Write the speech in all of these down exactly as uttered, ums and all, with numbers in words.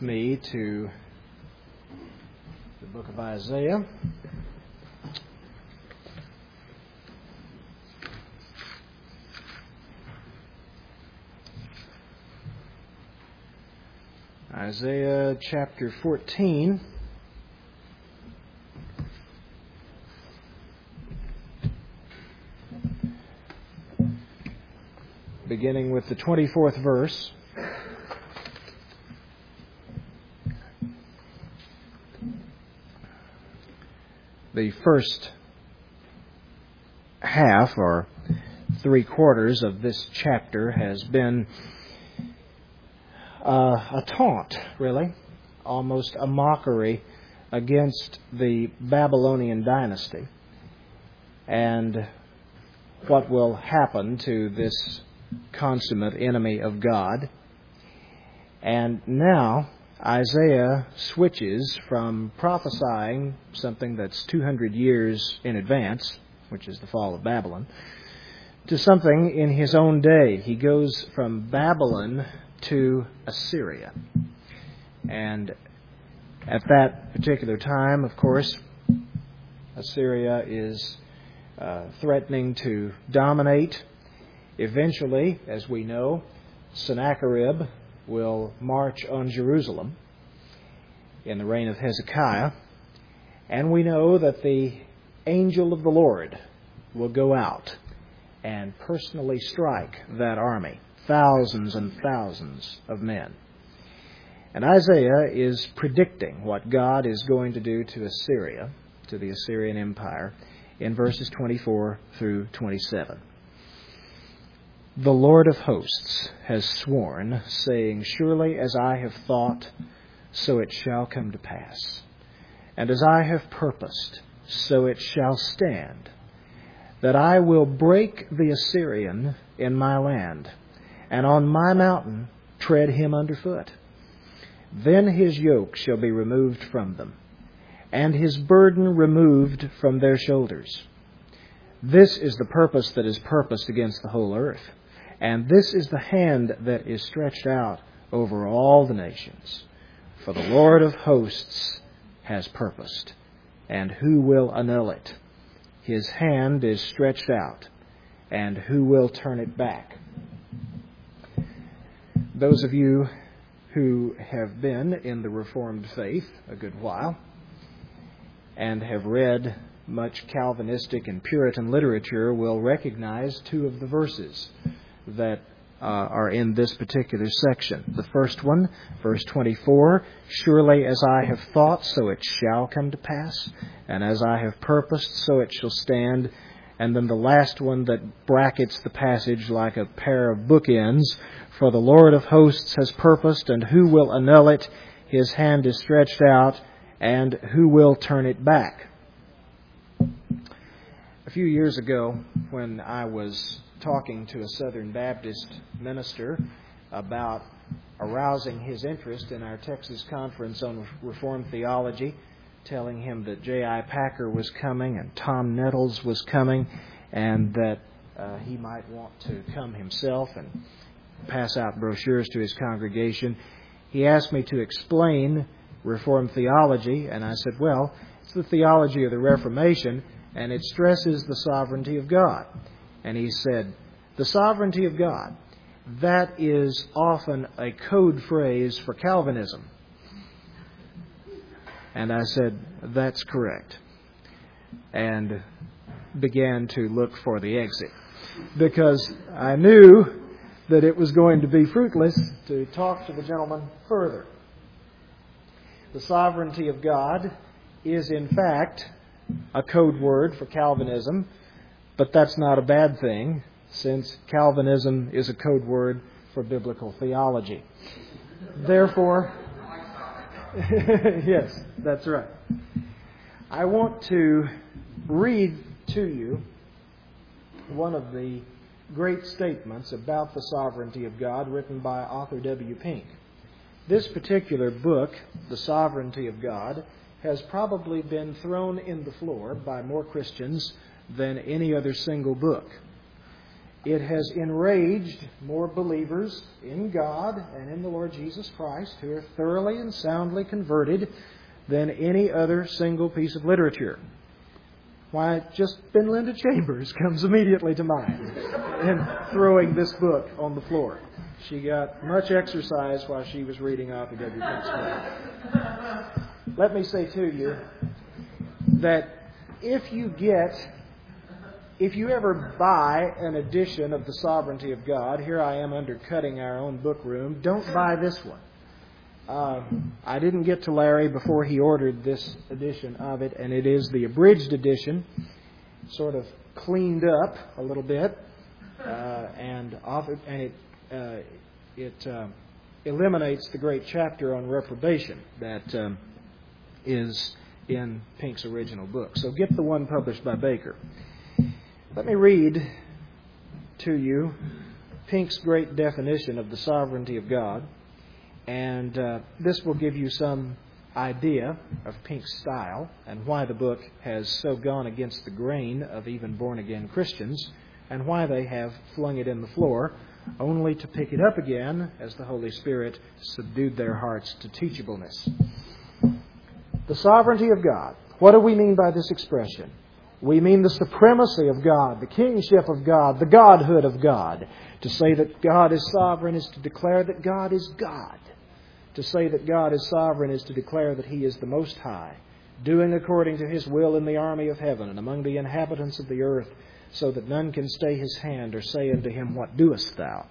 me to the book of Isaiah. Isaiah chapter fourteen. Beginning with the twenty-fourth verse. The first half, or three quarters of this chapter, has been uh, a taunt, really, almost a mockery against the Babylonian dynasty and what will happen to this consummate enemy of God. And now Isaiah switches from prophesying something that's two hundred years in advance, which is the fall of Babylon, to something in his own day. He goes from Babylon to Assyria. And at that particular time, of course, Assyria is uh, threatening to dominate. Eventually, as we know, Sennacherib will march on Jerusalem in the reign of Hezekiah. And we know that the angel of the Lord will go out and personally strike that army, thousands and thousands of men. And Isaiah is predicting what God is going to do to Assyria, to the Assyrian Empire, in verses twenty-four through twenty-seven. The Lord of hosts has sworn, saying, "Surely as I have thought, so it shall come to pass. And as I have purposed, so it shall stand, that I will break the Assyrian in my land, and on my mountain tread him underfoot. Then his yoke shall be removed from them, and his burden removed from their shoulders. This is the purpose that is purposed against the whole earth. And this is the hand that is stretched out over all the nations. For the Lord of hosts has purposed, and who will annul it? His hand is stretched out, and who will turn it back?" Those of you who have been in the Reformed faith a good while and have read much Calvinistic and Puritan literature will recognize two of the verses that uh, are in this particular section. The first one, verse twenty-four, "Surely as I have thought, so it shall come to pass, and as I have purposed, so it shall stand." And then the last one that brackets the passage like a pair of bookends, "For the Lord of hosts has purposed, and who will annul it? His hand is stretched out, and who will turn it back?" A few years ago, when I was talking to a Southern Baptist minister about arousing his interest in our Texas Conference on Reformed Theology, telling him that J I Packer was coming and Tom Nettles was coming, and that uh, he might want to come himself and pass out brochures to his congregation, he asked me to explain Reformed theology, and I said, well, it's the theology of the Reformation, and it stresses the sovereignty of God. And he said, "The sovereignty of God, that is often a code phrase for Calvinism." And I said, "That's correct." And began to look for the exit, because I knew that it was going to be fruitless to talk to the gentleman further. The sovereignty of God is, in fact, a code word for Calvinism, but that's not a bad thing, since Calvinism is a code word for biblical theology. Therefore, yes, that's right. I want to read to you one of the great statements about the sovereignty of God written by Arthur W. Pink. This particular book, The Sovereignty of God, has probably been thrown in the floor by more Christians than any other single book. It has enraged more believers in God and in the Lord Jesus Christ who are thoroughly and soundly converted than any other single piece of literature. Why, just Ben Linda Chambers comes immediately to mind in throwing this book on the floor. She got much exercise while she was reading R. W. Pink's book. Let me say to you that if you get, if you ever buy an edition of The Sovereignty of God, here I am undercutting our own book room, don't buy this one. Uh, I didn't get to Larry before he ordered this edition of it, and it is the abridged edition, sort of cleaned up a little bit, uh, and, offered, and it uh, it uh, eliminates the great chapter on reprobation that um, is in Pink's original book. So get the one published by Baker. Let me read to you Pink's great definition of the sovereignty of God. And uh, this will give you some idea of Pink's style and why the book has so gone against the grain of even born-again Christians and why they have flung it in the floor only to pick it up again as the Holy Spirit subdued their hearts to teachableness. The sovereignty of God. What do we mean by this expression? We mean the supremacy of God, the kingship of God, the godhood of God. To say that God is sovereign is to declare that God is God. To say that God is sovereign is to declare that He is the Most High, doing according to His will in the army of heaven and among the inhabitants of the earth, so that none can stay His hand or say unto Him, What doest thou?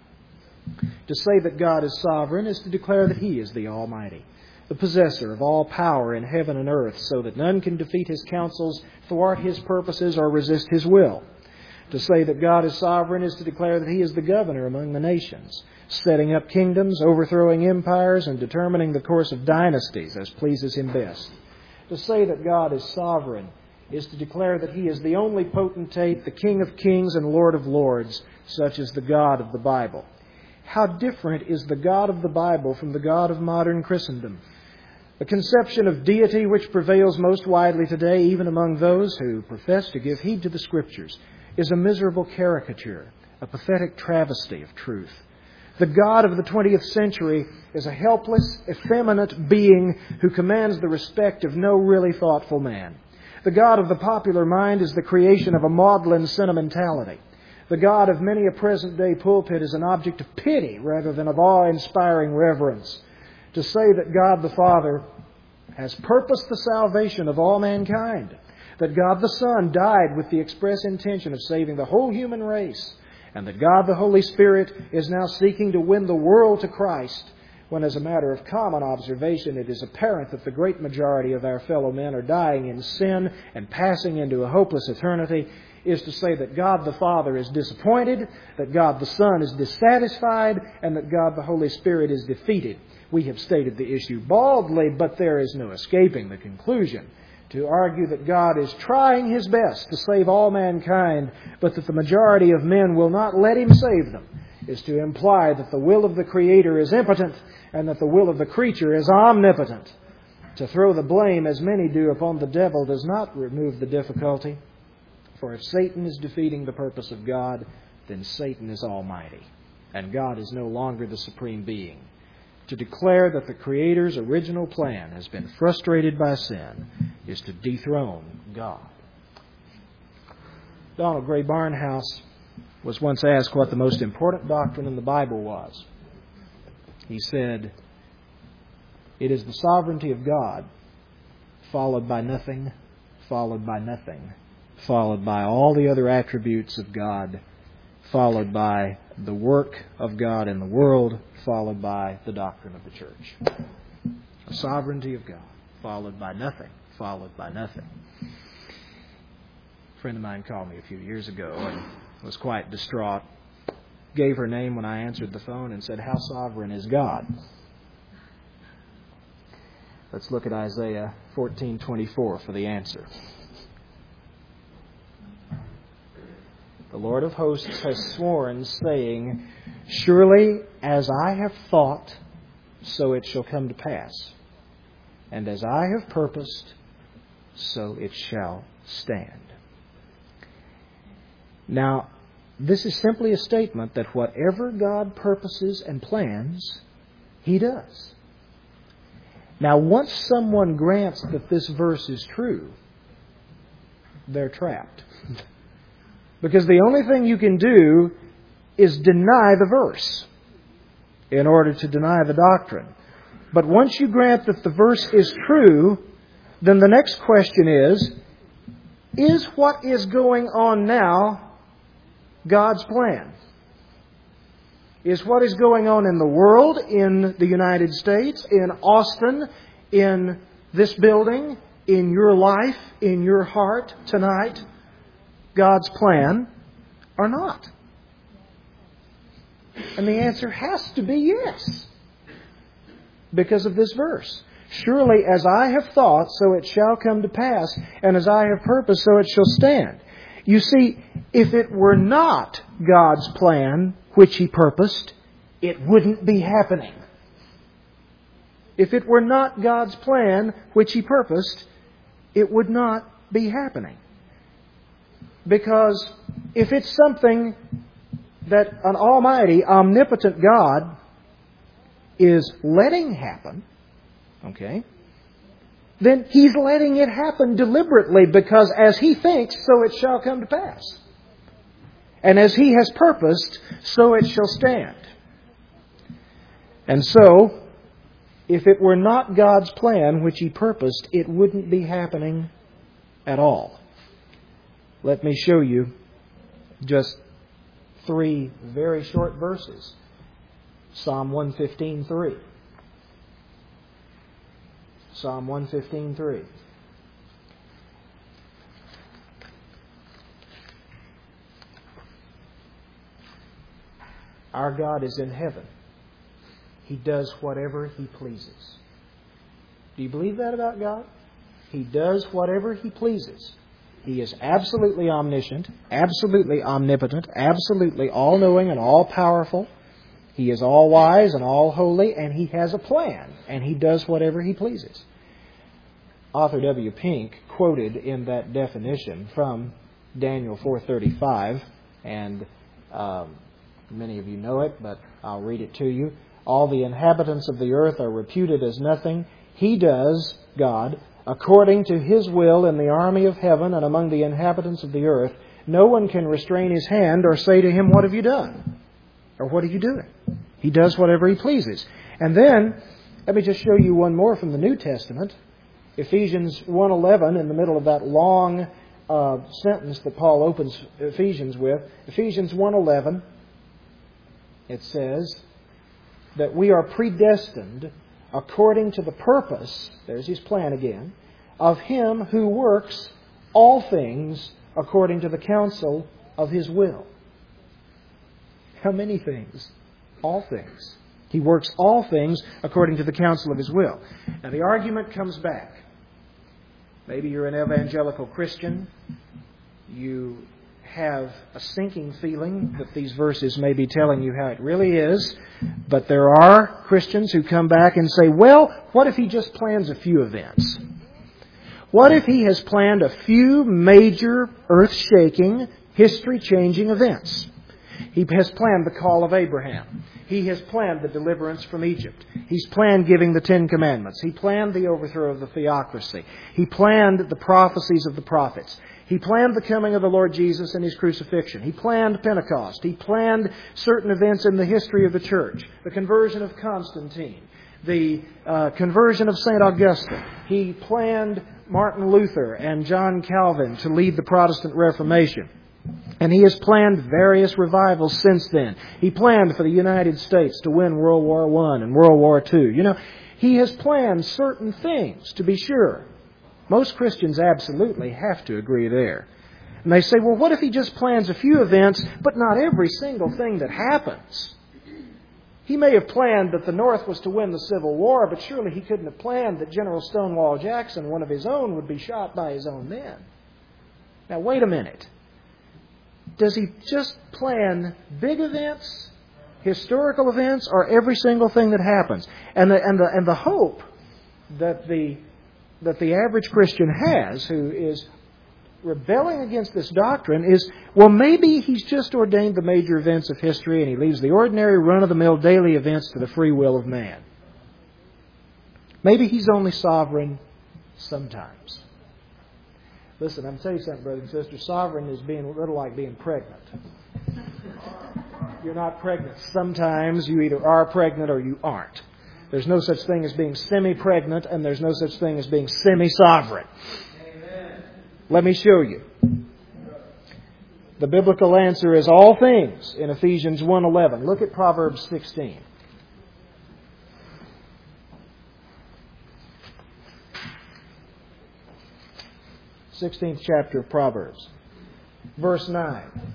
To say that God is sovereign is to declare that He is the Almighty, the possessor of all power in heaven and earth, so that none can defeat His counsels, thwart His purposes, or resist His will. To say that God is sovereign is to declare that He is the governor among the nations, setting up kingdoms, overthrowing empires, and determining the course of dynasties as pleases Him best. To say that God is sovereign is to declare that He is the only potentate, the King of kings and Lord of lords, such as the God of the Bible. How different is the God of the Bible from the God of modern Christendom? The conception of deity which prevails most widely today, even among those who profess to give heed to the Scriptures, is a miserable caricature, a pathetic travesty of truth. The God of the twentieth century is a helpless, effeminate being who commands the respect of no really thoughtful man. The God of the popular mind is the creation of a maudlin sentimentality. The God of many a present-day pulpit is an object of pity rather than of awe-inspiring reverence. To say that God the Father has purposed the salvation of all mankind, that God the Son died with the express intention of saving the whole human race, and that God the Holy Spirit is now seeking to win the world to Christ, when as a matter of common observation it is apparent that the great majority of our fellow men are dying in sin and passing into a hopeless eternity, is to say that God the Father is disappointed, that God the Son is dissatisfied, and that God the Holy Spirit is defeated. We have stated the issue baldly, but there is no escaping the conclusion. To argue that God is trying His best to save all mankind, but that the majority of men will not let Him save them, is to imply that the will of the Creator is impotent and that the will of the creature is omnipotent. To throw the blame, as many do, upon the devil does not remove the difficulty. For if Satan is defeating the purpose of God, then Satan is almighty, and God is no longer the supreme being. To declare that the Creator's original plan has been frustrated by sin is to dethrone God. Donald Gray Barnhouse was once asked what the most important doctrine in the Bible was. He said, "It is the sovereignty of God, followed by nothing, followed by nothing, followed by all the other attributes of God, followed by the work of God in the world, followed by the doctrine of the church." The sovereignty of God, followed by nothing, followed by nothing. A friend of mine called me a few years ago and was quite distraught. Gave her name when I answered the phone and said, "How sovereign is God?" Let's look at Isaiah fourteen twenty-four for the answer. The Lord of hosts has sworn, saying, "Surely as I have thought, so it shall come to pass. And as I have purposed, so it shall stand." Now, This is simply a statement that whatever God purposes and plans, He does. Now, once someone grants that this verse is true, they're trapped. Because the only thing you can do is deny the verse in order to deny the doctrine. But once you grant that the verse is true, then the next question is, is what is going on now God's plan? Is what is going on in the world, in the United States, in Austin, in this building, in your life, in your heart tonight, God's plan or not? And the answer has to be yes, because of this verse. Surely as I have thought, so it shall come to pass, and as I have purposed, so it shall stand. You see, if it were not God's plan which He purposed, it wouldn't be happening. If it were not God's plan which He purposed, it would not be happening. Because if it's something that an almighty, omnipotent God is letting happen, okay, then He's letting it happen deliberately, because as He thinks, so it shall come to pass. And as He has purposed, so it shall stand. And so, if it were not God's plan which He purposed, it wouldn't be happening at all. Let me show you just three very short verses. Psalm one fifteen, three. Psalm one fifteen, three. Our God is in heaven. He does whatever He pleases. Do you believe that about God? He does whatever He pleases. He is absolutely omniscient, absolutely omnipotent, absolutely all-knowing and all-powerful. He is all-wise and all-holy, and He has a plan, and He does whatever He pleases. Arthur W. Pink quoted in that definition from Daniel four thirty-five, and um, many of you know it, but I'll read it to you. All the inhabitants of the earth are reputed as nothing. He does, God, according to His will in the army of heaven and among the inhabitants of the earth. No one can restrain His hand or say to Him, "What have you done?" Or "What are you doing?" He does whatever He pleases. And then, let me just show you one more from the New Testament. Ephesians one eleven, in the middle of that long uh, sentence that Paul opens Ephesians with. Ephesians one eleven, it says that we are predestined according to the purpose, there's His plan again, of Him who works all things according to the counsel of His will. How many things? All things. He works all things according to the counsel of His will. Now the argument comes back. Maybe you're an evangelical Christian. You have a sinking feeling that these verses may be telling you how it really is. But there are Christians who come back and say, well, what if He just plans a few events? What if He has planned a few major, earth-shaking, history-changing events? He has planned the call of Abraham. He has planned the deliverance from Egypt. He's planned giving the Ten Commandments. He planned the overthrow of the theocracy. He planned the prophecies of the prophets. He planned the coming of the Lord Jesus and His crucifixion. He planned Pentecost. He planned certain events in the history of the church. The conversion of Constantine. The uh, conversion of Saint Augustine. He planned Martin Luther and John Calvin to lead the Protestant Reformation. And He has planned various revivals since then. He planned for the United States to win World War One and World War Two. You know, He has planned certain things, to be sure. Most Christians absolutely have to agree there. And they say, well, what if He just plans a few events, but not every single thing that happens? He may have planned that the North was to win the Civil War, but surely He couldn't have planned that General Stonewall Jackson, one of His own, would be shot by his own men. Now, wait a minute. Does He just plan big events, historical events, or every single thing that happens? And the, and the, and the hope that the, that the average Christian has, who is rebelling against this doctrine is, well, maybe He's just ordained the major events of history and He leaves the ordinary run-of-the-mill daily events to the free will of man. Maybe He's only sovereign sometimes. Listen, I'm telling you something, brothers and sisters. Sovereign is being a little like being pregnant. You're not pregnant. Sometimes you either are pregnant or you aren't. There's no such thing as being semi-pregnant, and there's no such thing as being semi-sovereign. Amen. Let me show you. The biblical answer is all things in Ephesians one eleven. Look at Proverbs sixteen. sixteenth chapter of Proverbs. Verse nine.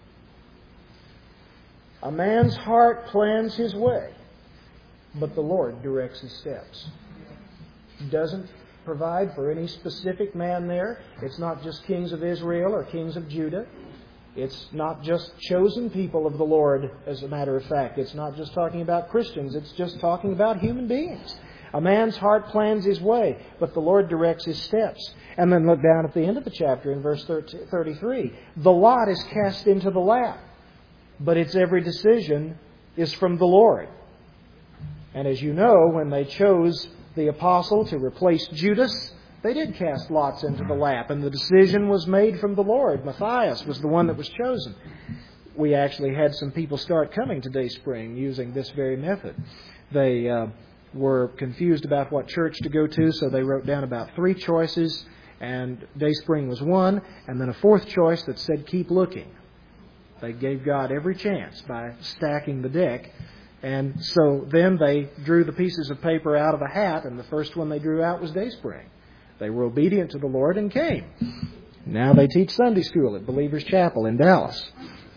A man's heart plans his way, but the Lord directs his steps. Doesn't provide for any specific man there. It's not just kings of Israel or kings of Judah. It's not just chosen people of the Lord, as a matter of fact. It's not just talking about Christians. It's just talking about human beings. A man's heart plans his way, but the Lord directs his steps. And then look down at the end of the chapter in verse thirty-three. The lot is cast into the lap, but its every decision is from the Lord. And as you know, when they chose the apostle to replace Judas, they did cast lots into the lap, and the decision was made from the Lord. Matthias was the one that was chosen. We actually had some people start coming to Dayspring using this very method. They uh, were confused about what church to go to, so they wrote down about three choices, and Dayspring was one, and then a fourth choice that said keep looking. They gave God every chance by stacking the deck. And so then they drew the pieces of paper out of a hat, and the first one they drew out was Dayspring. They were obedient to the Lord and came. Now they teach Sunday school at Believers Chapel in Dallas.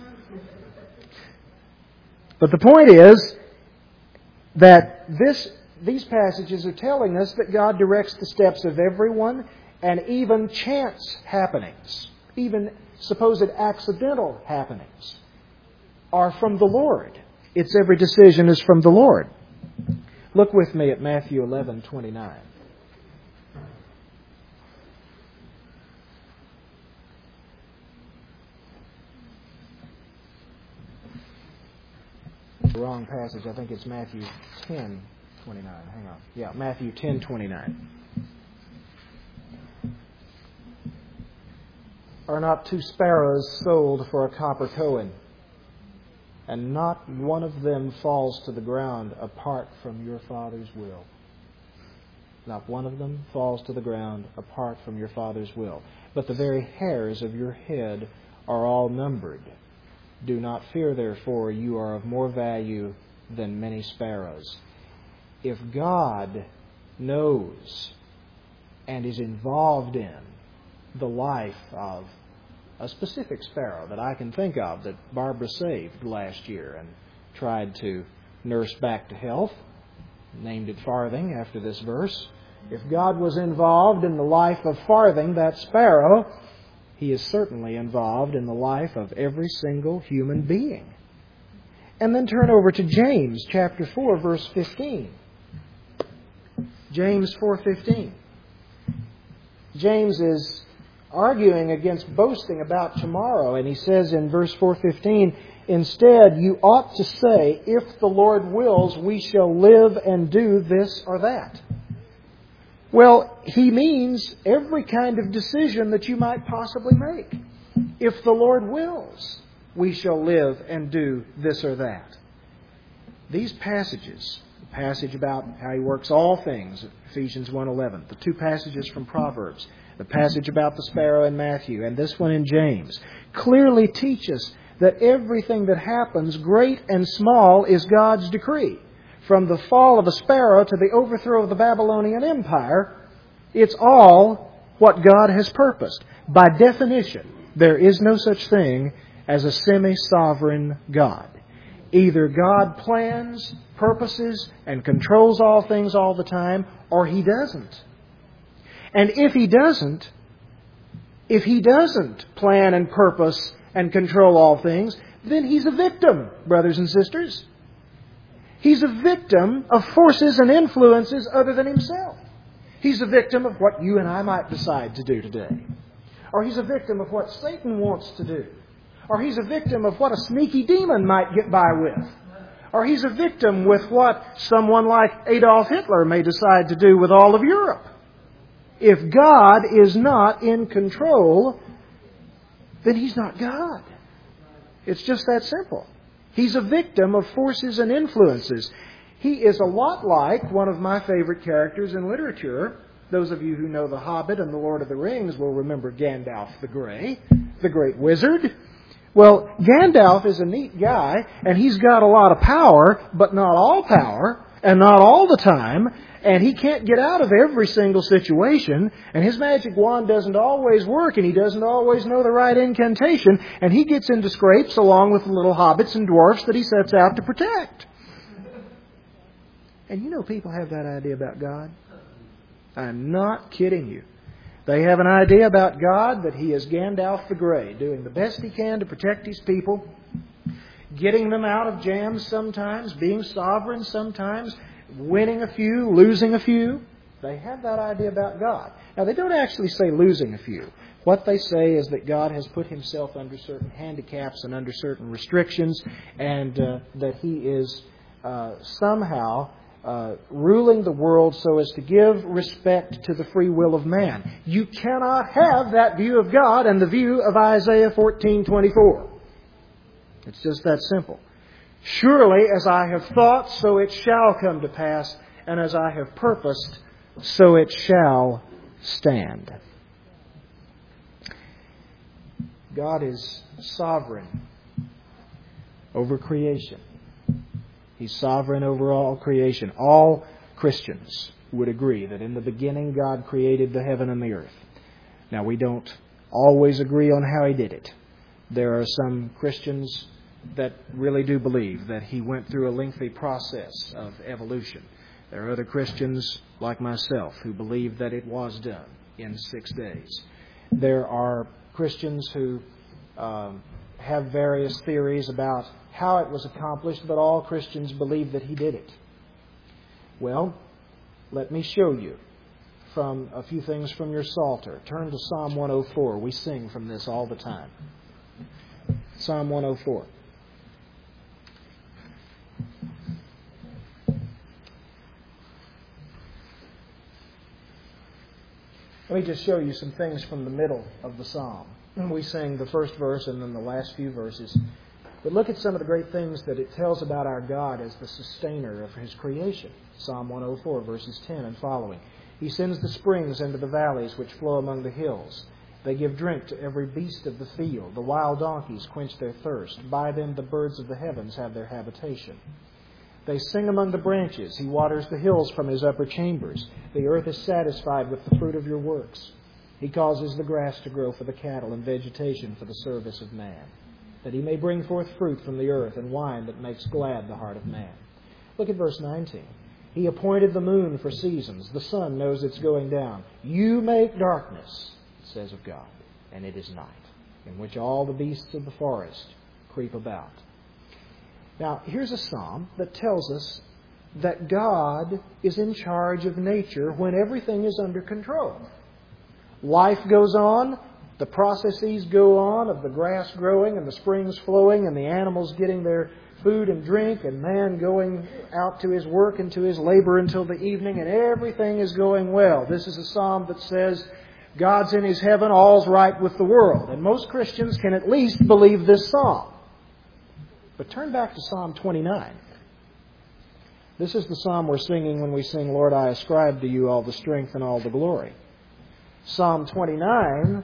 But the point is that this, these passages are telling us that God directs the steps of everyone, and even chance happenings, even supposed accidental happenings, are from the Lord. Its every decision is from the Lord. Look with me at Matthew eleven twenty-nine. The wrong passage. I think it's Matthew ten twenty-nine. Hang on. Yeah, Matthew ten twenty-nine. Are not two sparrows sold for a copper coin? And not one of them falls to the ground apart from your Father's will. Not one of them falls to the ground apart from your Father's will. But the very hairs of your head are all numbered. Do not fear, therefore, you are of more value than many sparrows. If God knows and is involved in the life of a specific sparrow that I can think of that Barbara saved last year and tried to nurse back to health, named it Farthing after this verse. If God was involved in the life of Farthing, that sparrow, He is certainly involved in the life of every single human being. And then turn over to James chapter four, verse fifteen. James four fifteen. James is arguing against boasting about tomorrow. And he says in verse four fifteen, instead, you ought to say, if the Lord wills, we shall live and do this or that. Well, he means every kind of decision that you might possibly make. If the Lord wills, we shall live and do this or that. These passages, the passage about how He works all things, Ephesians one eleven, the two passages from Proverbs, the passage about the sparrow in Matthew, and this one in James, clearly teach us that everything that happens, great and small, is God's decree. From the fall of a sparrow to the overthrow of the Babylonian Empire, it's all what God has purposed. By definition, there is no such thing as a semi-sovereign God. Either God plans, purposes, and controls all things all the time, or He doesn't. And if He doesn't, if He doesn't plan and purpose and control all things, then He's a victim, brothers and sisters. He's a victim of forces and influences other than Himself. He's a victim of what you and I might decide to do today. Or he's a victim of what Satan wants to do. Or he's a victim of what a sneaky demon might get by with. Or he's a victim with what someone like Adolf Hitler may decide to do with all of Europe. If God is not in control, then He's not God. It's just that simple. He's a victim of forces and influences. He is a lot like one of my favorite characters in literature. Those of you who know The Hobbit and The Lord of the Rings will remember Gandalf the Grey, the great wizard. Well, Gandalf is a neat guy, and he's got a lot of power, but not all power, and not all the time, and he can't get out of every single situation, and his magic wand doesn't always work, and he doesn't always know the right incantation, and he gets into scrapes along with the little hobbits and dwarfs that he sets out to protect. And you know people have that idea about God. I'm not kidding you. They have an idea about God that He is Gandalf the Grey, doing the best He can to protect His people, getting them out of jams sometimes, being sovereign sometimes, winning a few, losing a few. They have that idea about God. Now, they don't actually say losing a few. What they say is that God has put Himself under certain handicaps and under certain restrictions, and uh, that He is uh, somehow Uh, ruling the world so as to give respect to the free will of man. You cannot have that view of God and the view of Isaiah fourteen twenty-four. It's just that simple. Surely as I have thought, so it shall come to pass, and as I have purposed, so it shall stand. God is sovereign over creation. He's sovereign over all creation. All Christians would agree that in the beginning God created the heaven and the earth. Now, we don't always agree on how He did it. There are some Christians that really do believe that He went through a lengthy process of evolution. There are other Christians, like myself, who believe that it was done in six days. There are Christians who um, have various theories about how it was accomplished, but all Christians believe that He did it. Well, let me show you from a few things from your Psalter. Turn to Psalm one oh four. We sing from this all the time. Psalm one oh four. Let me just show you some things from the middle of the psalm. We sing the first verse and then the last few verses. But look at some of the great things that it tells about our God as the sustainer of His creation. Psalm one oh four, verses ten and following. He sends the springs into the valleys which flow among the hills. They give drink to every beast of the field. The wild donkeys quench their thirst. By them the birds of the heavens have their habitation. They sing among the branches. He waters the hills from His upper chambers. The earth is satisfied with the fruit of your works. He causes the grass to grow for the cattle and vegetation for the service of man, that He may bring forth fruit from the earth and wine that makes glad the heart of man. Look at verse nineteen. He appointed the moon for seasons. The sun knows its going down. You make darkness, it says of God, and it is night, in which all the beasts of the forest creep about. Now, here's a psalm that tells us that God is in charge of nature when everything is under control. Life goes on. The processes go on of the grass growing and the springs flowing and the animals getting their food and drink and man going out to his work and to his labor until the evening, and everything is going well. This is a psalm that says God's in His heaven, all's right with the world. And most Christians can at least believe this psalm. But turn back to Psalm twenty-nine. This is the psalm we're singing when we sing, Lord, I ascribe to You all the strength and all the glory. Psalm twenty-nine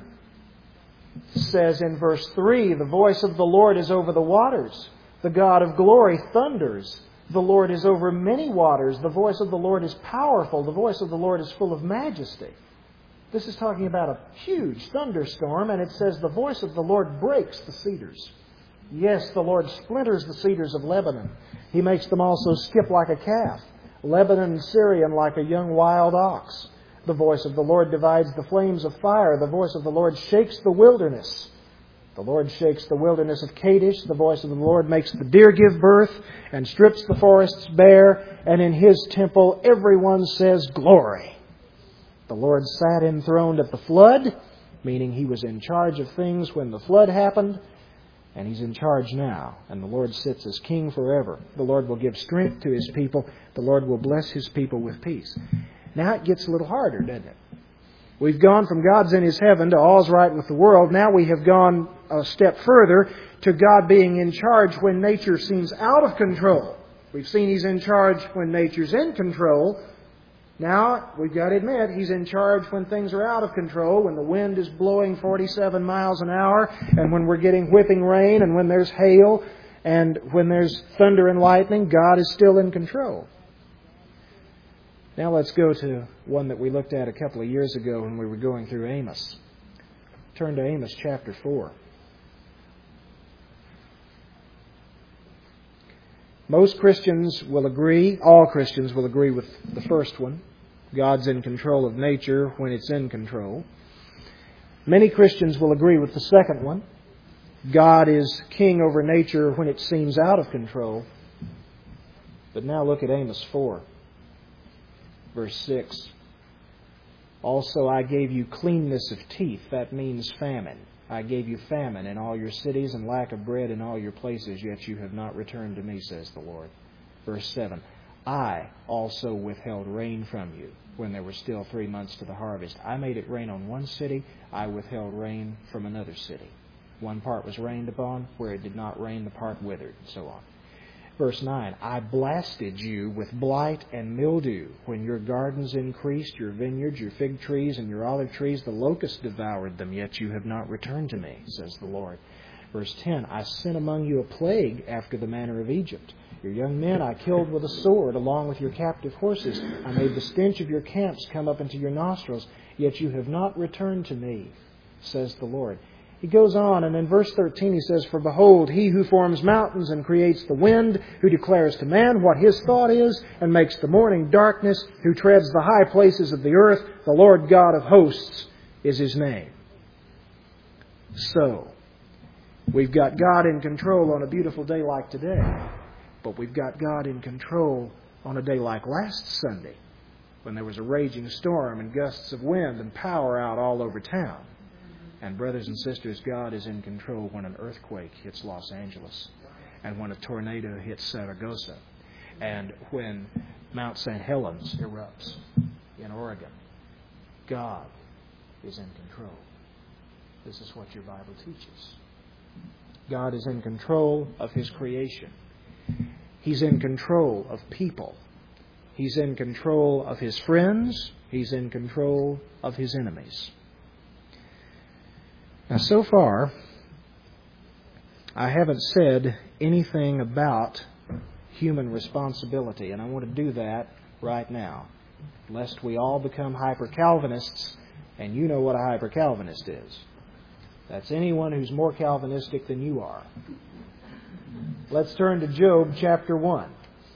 says in verse three, the voice of the Lord is over the waters. The God of glory thunders. The Lord is over many waters. The voice of the Lord is powerful. The voice of the Lord is full of majesty. This is talking about a huge thunderstorm, and it says the voice of the Lord breaks the cedars. Yes, the Lord splinters the cedars of Lebanon. He makes them also skip like a calf. Lebanon and Syrian like a young wild ox. The voice of the Lord divides the flames of fire. The voice of the Lord shakes the wilderness. The Lord shakes the wilderness of Kadesh. The voice of the Lord makes the deer give birth and strips the forests bare. And in His temple everyone says, Glory. The Lord sat enthroned at the flood. meaning He was in charge of things when the flood happened, and He's in charge now. And the Lord sits as King forever. The Lord will give strength to His people. The Lord will bless His people with peace. Now it gets a little harder, doesn't it? We've gone from God's in His heaven to all's right with the world. Now we have gone a step further to God being in charge when nature seems out of control. We've seen He's in charge when nature's in control. Now, we've got to admit, He's in charge when things are out of control, when the wind is blowing forty-seven miles an hour, and when we're getting whipping rain, and when there's hail, and when there's thunder and lightning. God is still in control. Now let's go to one that we looked at a couple of years ago when we were going through Amos. Turn to Amos chapter four. Most Christians will agree, all Christians will agree with the first one. God's in control of nature when it's in control. Many Christians will agree with the second one. God is king over nature when it seems out of control. But now look at Amos four. Verse six. Also I gave you cleanness of teeth. That means famine. I gave you famine in all your cities and lack of bread in all your places, yet you have not returned to me, says the Lord. Verse seven. I also withheld rain from you when there were still three months to the harvest. I made it rain on one city. I withheld rain from another city. One part was rained upon. Where it did not rain, the part withered, and so on. Verse nine, I blasted you with blight and mildew. When your gardens increased, your vineyards, your fig trees, and your olive trees, the locusts devoured them, yet you have not returned to me, says the Lord. Verse ten, I sent among you a plague after the manner of Egypt. Your young men I killed with a sword, along with your captive horses. I made the stench of your camps come up into your nostrils, yet you have not returned to me, says the Lord. He goes on, and in verse thirteen he says, For behold, He who forms mountains and creates the wind, who declares to man what his thought is, and makes the morning darkness, who treads the high places of the earth, the Lord God of hosts is His name. So, we've got God in control on a beautiful day like today, but we've got God in control on a day like last Sunday, when there was a raging storm and gusts of wind and power out all over town. And brothers and sisters, God is in control when an earthquake hits Los Angeles, and when a tornado hits Saragossa, and when Mount Saint Helens erupts in Oregon. God is in control. This is what your Bible teaches. God is in control of His creation. He's in control of people. He's in control of His friends. He's in control of His enemies. Now, so far, I haven't said anything about human responsibility, and I want to do that right now, lest we all become hyper-Calvinists, and you know what a hyper-Calvinist is. That's anyone who's more Calvinistic than you are. Let's turn to Job chapter one.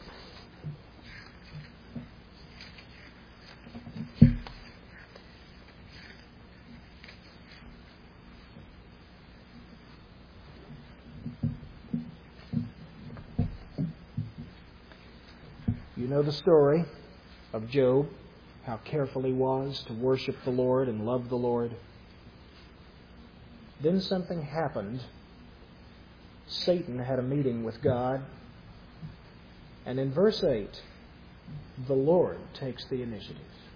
You know the story of Job, how careful he was to worship the Lord and love the Lord. Then something happened. Satan had a meeting with God. And in verse eight, the Lord takes the initiative.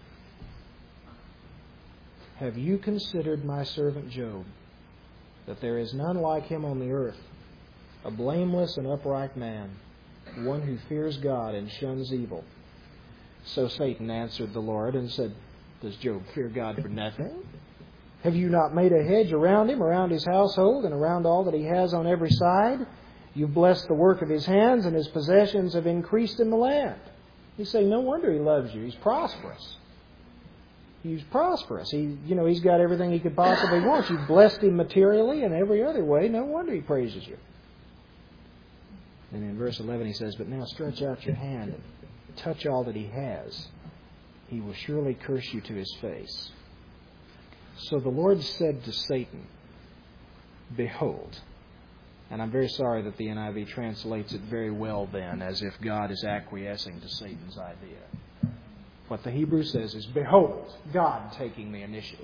Have you considered my servant Job, that there is none like him on the earth, a blameless and upright man, one who fears God and shuns evil? So Satan answered the Lord and said, Does Job fear God for nothing? Have you not made a hedge around him, around his household, and around all that he has on every side? You've blessed the work of his hands, and his possessions have increased in the land. You say, no wonder he loves you. He's prosperous. He's prosperous. He, you know, he's got everything he could possibly want. You've blessed him materially and every other way. No wonder he praises you. And in verse eleven he says, But now stretch out your hand and touch all that he has. He will surely curse you to his face. So the Lord said to Satan, Behold. And I'm very sorry that the N I V translates it very well then, as if God is acquiescing to Satan's idea. What the Hebrew says is, Behold, God taking the initiative.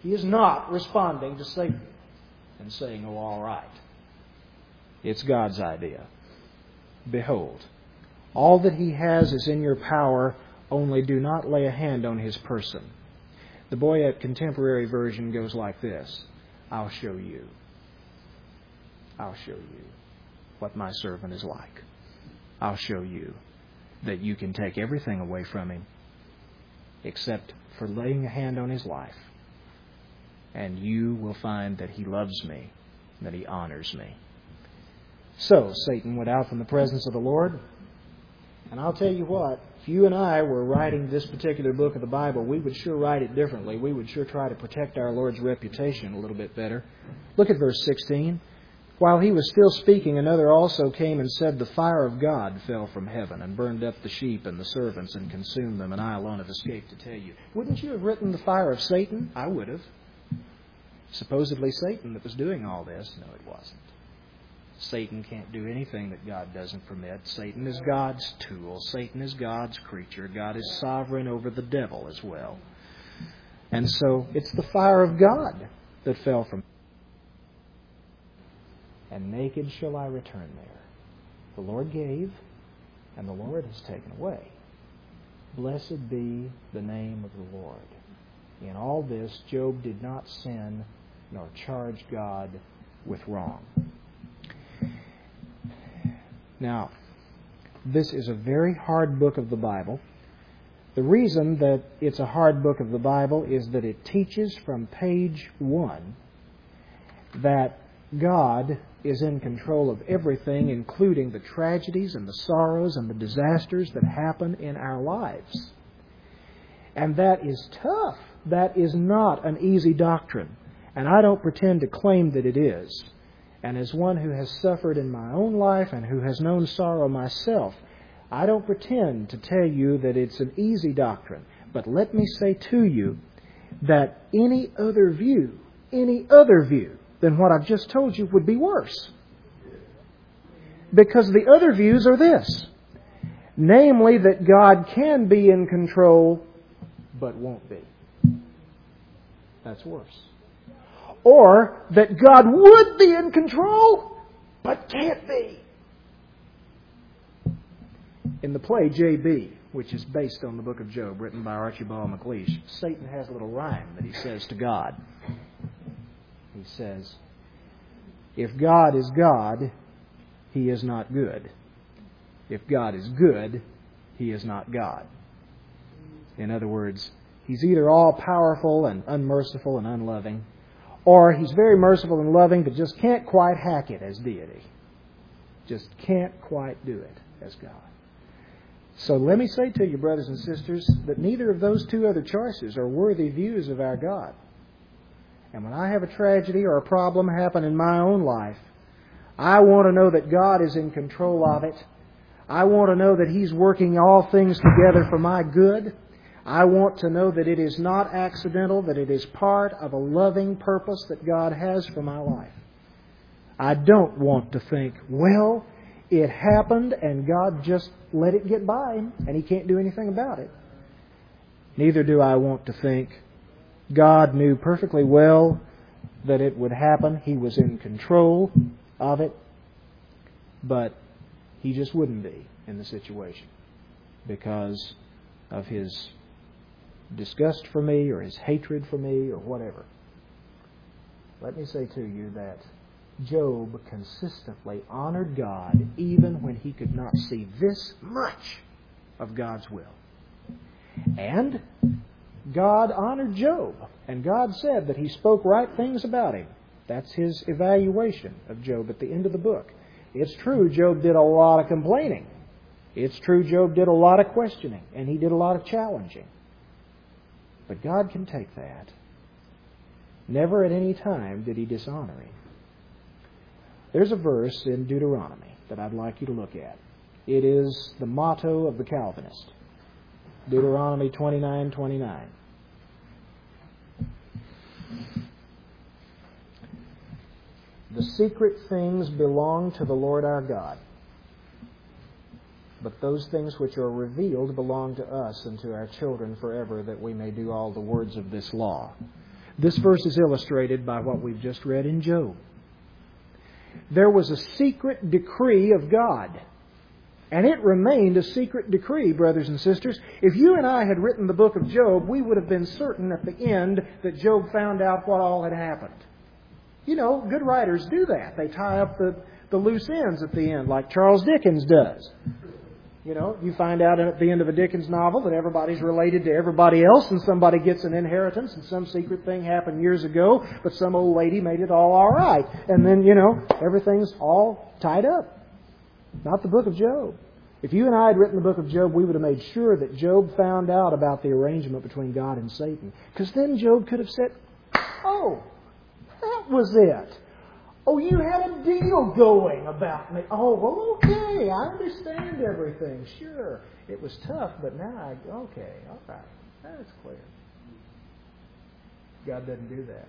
He is not responding to Satan and saying, oh, all right. It's God's idea. Behold, all that He has is in your power, only do not lay a hand on His person. The Boyette Contemporary Version goes like this: I'll show you. I'll show you what my servant is like. I'll show you that you can take everything away from him except for laying a hand on his life. And you will find that he loves me, that he honors me. So Satan went out from the presence of the Lord. And I'll tell you what, if you and I were writing this particular book of the Bible, we would sure write it differently. We would sure try to protect our Lord's reputation a little bit better. Look at verse sixteen. While he was still speaking, another also came and said, the fire of God fell from heaven and burned up the sheep and the servants and consumed them, and I alone have escaped to tell you. Wouldn't you have written the fire of Satan? I would have. Supposedly Satan that was doing all this. No, it wasn't. Satan can't do anything that God doesn't permit. Satan is God's tool. Satan is God's creature. God is sovereign over the devil as well. And so it's the fire of God that fell from heaven. And naked shall I return there. The Lord gave, and the Lord has taken away. Blessed be the name of the Lord. In all this, Job did not sin nor charge God with wrong. Now, this is a very hard book of the Bible. The reason that it's a hard book of the Bible is that it teaches from page one that God is in control of everything, including the tragedies and the sorrows and the disasters that happen in our lives. And that is tough. That is not an easy doctrine. And I don't pretend to claim that it is. And as one who has suffered in my own life and who has known sorrow myself, I don't pretend to tell you that it's an easy doctrine. But let me say to you that any other view, any other view than what I've just told you would be worse. Because the other views are this. Namely, that God can be in control, but won't be. That's worse. Or that God would be in control, but can't be. In the play J B, which is based on the book of Job, written by Archibald MacLeish, Satan has a little rhyme that he says to God. He says, if God is God, He is not good. If God is good, He is not God. In other words, He's either all-powerful and unmerciful and unloving, or He's very merciful and loving, but just can't quite hack it as deity. Just can't quite do it as God. So let me say to you, brothers and sisters, that neither of those two other choices are worthy views of our God. And when I have a tragedy or a problem happen in my own life, I want to know that God is in control of it. I want to know that He's working all things together for my good. I want to know that it is not accidental, that it is part of a loving purpose that God has for my life. I don't want to think, well, it happened and God just let it get by Him and He can't do anything about it. Neither do I want to think, God knew perfectly well that it would happen. He was in control of it. But He just wouldn't be in the situation because of His disgust for me or His hatred for me or whatever. Let me say to you that Job consistently honored God even when he could not see this much of God's will. And God honored Job, and God said that He spoke right things about him. That's His evaluation of Job at the end of the book. It's true Job did a lot of complaining. It's true Job did a lot of questioning, and he did a lot of challenging. But God can take that. Never at any time did He dishonor him. There's a verse in Deuteronomy that I'd like you to look at. It is the motto of the Calvinist. Deuteronomy twenty-nine twenty-nine. The secret things belong to the Lord our God, but those things which are revealed belong to us and to our children forever, that we may do all the words of this law. This verse is illustrated by what we've just read in Job. There was a secret decree of God. And it remained a secret decree, brothers and sisters. If you and I had written the book of Job, we would have been certain at the end that Job found out what all had happened. You know, good writers do that. They tie up the, the loose ends at the end, like Charles Dickens does. You know, you find out at the end of a Dickens novel that everybody's related to everybody else, and somebody gets an inheritance, and some secret thing happened years ago, but some old lady made it all all right. And then, you know, everything's all tied up. Not the book of Job. If you and I had written the book of Job, we would have made sure that Job found out about the arrangement between God and Satan. Because then Job could have said, oh, that was it. Oh, you had a deal going about me. Oh, well, okay, I understand everything. Sure, it was tough, but now I, okay, all right, that's clear. God doesn't do that.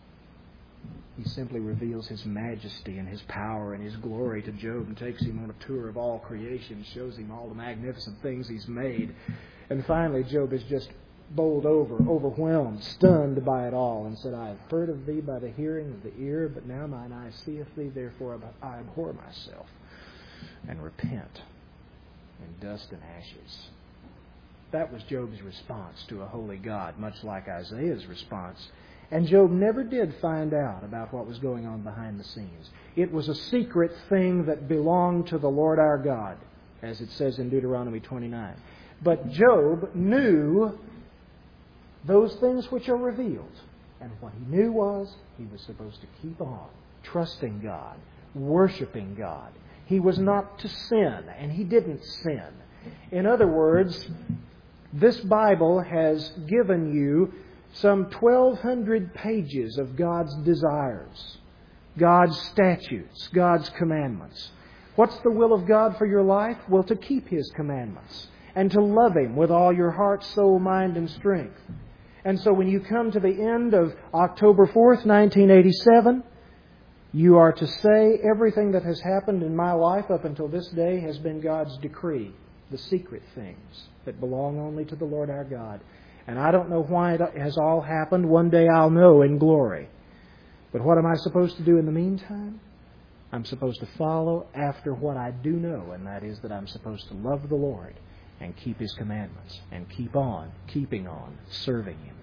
He simply reveals His majesty and His power and His glory to Job and takes him on a tour of all creation, shows him all the magnificent things He's made. And finally, Job is just bowled over, overwhelmed, stunned by it all, and said, I have heard of thee by the hearing of the ear, but now mine eye seeth thee, therefore I abhor myself, and repent in dust and ashes. That was Job's response to a holy God, much like Isaiah's response. And Job never did find out about what was going on behind the scenes. It was a secret thing that belonged to the Lord our God, as it says in Deuteronomy twenty-nine. But Job knew those things which are revealed. And what he knew was he was supposed to keep on trusting God, worshiping God. He was not to sin, and he didn't sin. In other words, this Bible has given you some twelve hundred pages of God's desires, God's statutes, God's commandments. What's the will of God for your life? Well, to keep His commandments and to love Him with all your heart, soul, mind, and strength. And so when you come to the end of October fourth, nineteen eighty-seven, you are to say everything that has happened in my life up until this day has been God's decree, the secret things that belong only to the Lord our God. And I don't know why it has all happened. One day I'll know in glory. But what am I supposed to do in the meantime? I'm supposed to follow after what I do know, and that is that I'm supposed to love the Lord and keep His commandments and keep on, keeping on, serving Him.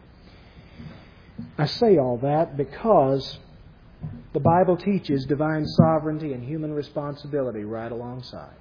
I say all that because the Bible teaches divine sovereignty and human responsibility right alongside.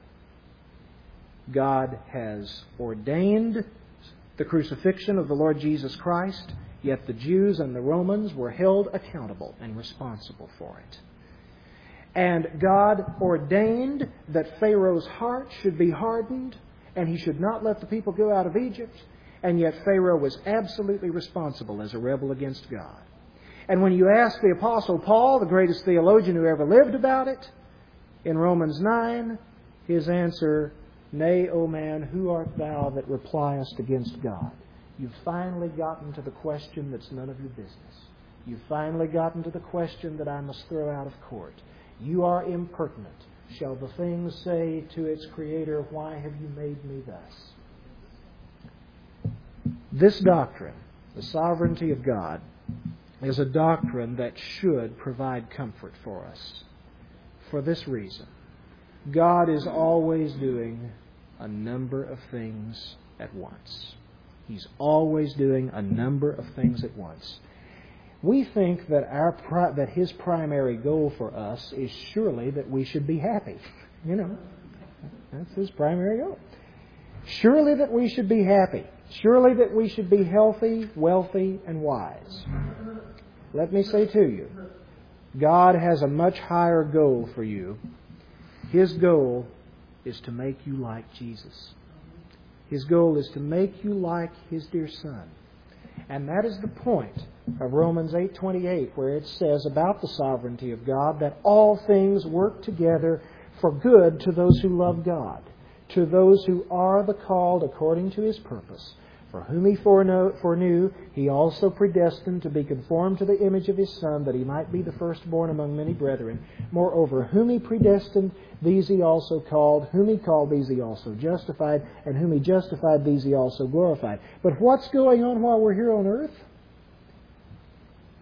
God has ordained the crucifixion of the Lord Jesus Christ, yet the Jews and the Romans were held accountable and responsible for it. And God ordained that Pharaoh's heart should be hardened, and he should not let the people go out of Egypt, and yet Pharaoh was absolutely responsible as a rebel against God. And when you ask the Apostle Paul, the greatest theologian who ever lived, about it, in Romans nine, his answer, Nay, O man, who art thou that repliest against God? You've finally gotten to the question that's none of your business. You've finally gotten to the question that I must throw out of court. You are impertinent. Shall the thing say to its Creator, Why have you made me thus? This doctrine, the sovereignty of God, is a doctrine that should provide comfort for us. For this reason, God is always doing a number of things at once. He's always doing a number of things at once. We think that our pri- that His primary goal for us is surely that we should be happy. You know, that's His primary goal. Surely that we should be happy. Surely that we should be healthy, wealthy, and wise. Let me say to you, God has a much higher goal for you. His goal is to make you like Jesus. His goal is to make you like His dear Son. And that is the point of Romans eight twenty-eight, where it says about the sovereignty of God that all things work together for good to those who love God, to those who are the called according to His purpose. For whom He foreknew, He also predestined to be conformed to the image of His Son, that He might be the firstborn among many brethren. Moreover, whom He predestined, these He also called. Whom He called, these He also justified. And whom He justified, these He also glorified. But what's going on while we're here on earth?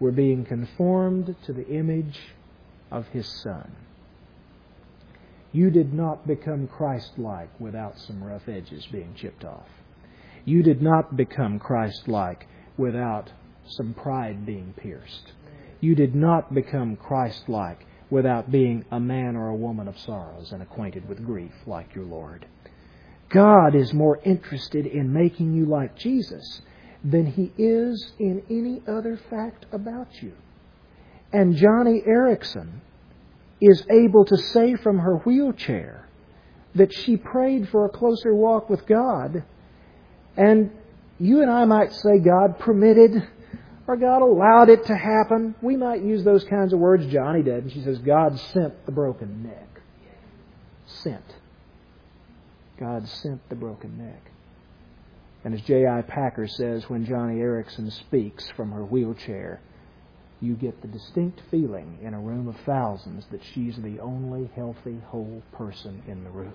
We're being conformed to the image of His Son. You did not become Christ-like without some rough edges being chipped off. You did not become Christ-like without some pride being pierced. You did not become Christ-like without being a man or a woman of sorrows and acquainted with grief like your Lord. God is more interested in making you like Jesus than He is in any other fact about you. And Joni Eareckson is able to say from her wheelchair that she prayed for a closer walk with God. And you and I might say God permitted or God allowed it to happen. We might use those kinds of words. Joni did. And she says, God sent the broken neck. Sent. God sent the broken neck. And as J I Packer says, when Joni Eareckson speaks from her wheelchair, you get the distinct feeling in a room of thousands that she's the only healthy, whole person in the room.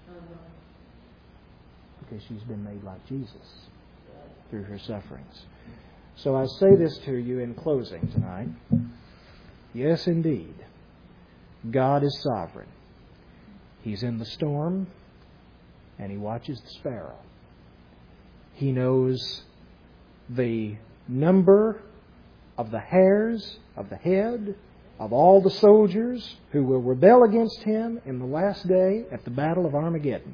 Because she's been made like Jesus through her sufferings. So I say this to you in closing tonight. Yes, indeed, God is sovereign. He's in the storm, and He watches the sparrow. He knows the number of the hairs of the head of all the soldiers who will rebel against Him in the last day at the Battle of Armageddon.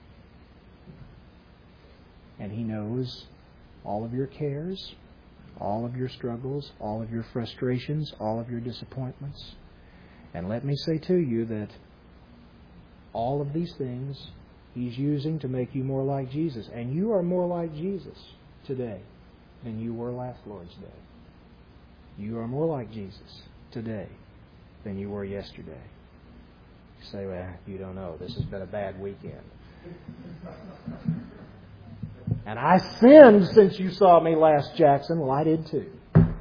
And He knows all of your cares, all of your struggles, all of your frustrations, all of your disappointments. And let me say to you that all of these things He's using to make you more like Jesus. And you are more like Jesus today than you were last Lord's Day. You are more like Jesus today than you were yesterday. You say, well, you don't know. This has been a bad weekend. And I sinned since you saw me last, Jackson. Well, I did too.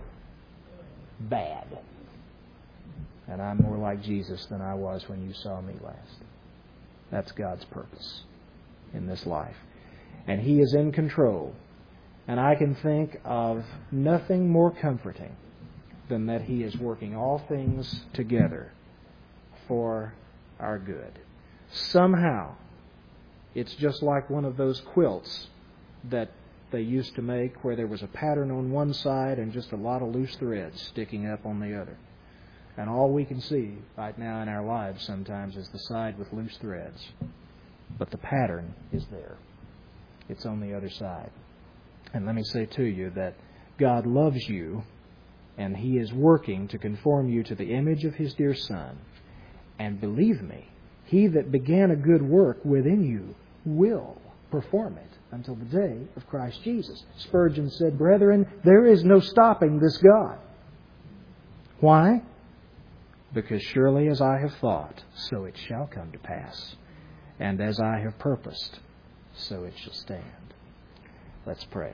Bad. And I'm more like Jesus than I was when you saw me last. That's God's purpose in this life. And He is in control. And I can think of nothing more comforting than that He is working all things together for our good. Somehow, it's just like one of those quilts that they used to make where there was a pattern on one side and just a lot of loose threads sticking up on the other. And all we can see right now in our lives sometimes is the side with loose threads. But the pattern is there. It's on the other side. And let me say to you that God loves you, and He is working to conform you to the image of His dear Son. And believe me, He that began a good work within you will perform it until the day of Christ Jesus. Spurgeon said, brethren, there is no stopping this God. Why? Because surely as I have thought, so it shall come to pass. And as I have purposed, so it shall stand. Let's pray.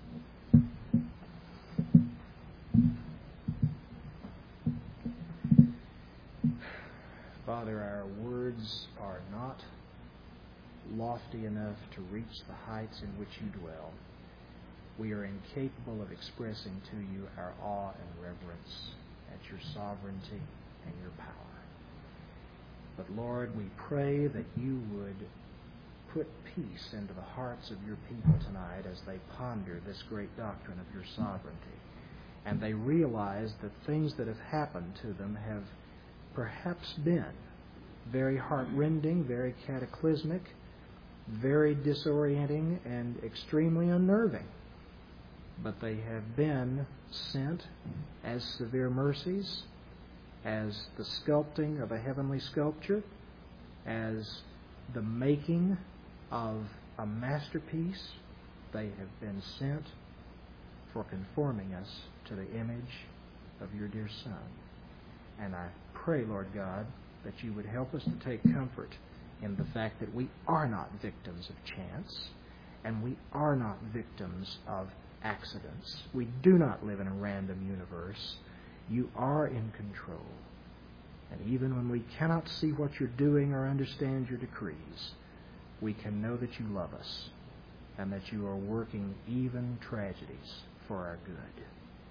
Father, our words are not lofty enough to reach the heights in which you dwell. We are incapable of expressing to you our awe and reverence at your sovereignty and your power. But Lord, we pray that you would put peace into the hearts of your people tonight as they ponder this great doctrine of your sovereignty. And they realize that things that have happened to them have perhaps been very heart-rending, very cataclysmic, very disorienting, and extremely unnerving. But they have been sent as severe mercies, as the sculpting of a heavenly sculpture, as the making of a masterpiece. They have been sent for conforming us to the image of your dear Son. And I pray, Lord God, that you would help us to take comfort in the fact that we are not victims of chance, and we are not victims of accidents. We do not live in a random universe. You are in control. And even when we cannot see what you're doing or understand your decrees, we can know that you love us and that you are working even tragedies for our good.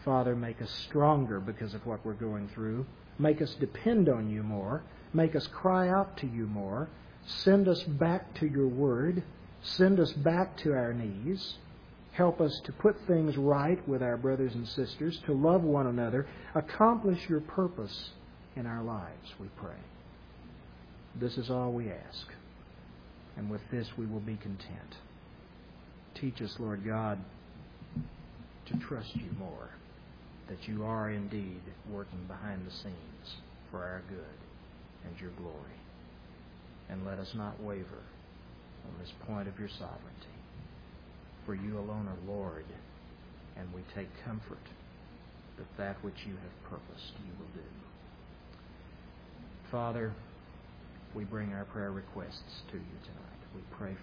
Father, make us stronger because of what we're going through. Make us depend on You more. Make us cry out to You more. Send us back to Your Word. Send us back to our knees. Help us to put things right with our brothers and sisters, to love one another. Accomplish Your purpose in our lives, we pray. This is all we ask. And with this we will be content. Teach us, Lord God, to trust You more, that You are indeed working behind the scenes for our good and Your glory. And let us not waver on this point of Your sovereignty. For You alone are Lord, and we take comfort that that which You have purposed You will do. Father, we bring our prayer requests to You tonight. We pray